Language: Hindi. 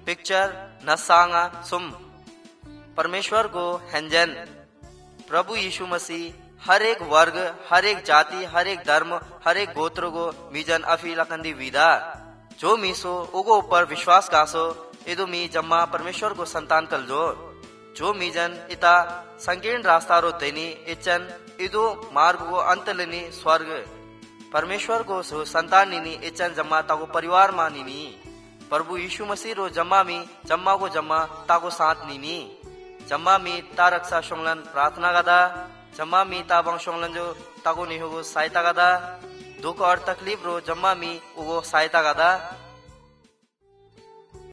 पिक्चर नसांगा सुम परमेश्वर को हेंजन प्रभु यीशु मसीह हर एक वर्ग, हर एक जाति, हर एक धर्म, हर एक गोत्र को मीजन अफी लकंदी विदा जो मीसो उगो ऊपर विश्वास कासो इदु मी जम्मा परमेश्वर को संतान कल जो मीजन इता संकीर्ण रास्ता रो देनी इचन इदु मार्ग को अंत लेनी स्वर्ग परमेश्वर को संतान नीनी इचन जम्मा ताको परिवार मा नीनी प्रभु यीशु मसीह रो जम्मा को जम्मा ताको साथ नीनी जम्मा मी ता रक्षा शोंगलन प्रार्थना गदा जम्मा मी ता बंग शोंगलन जो ताको निहोगो सहायता गदा दुख और तकलीफ रो जम्मा मी उगो सहायता गदा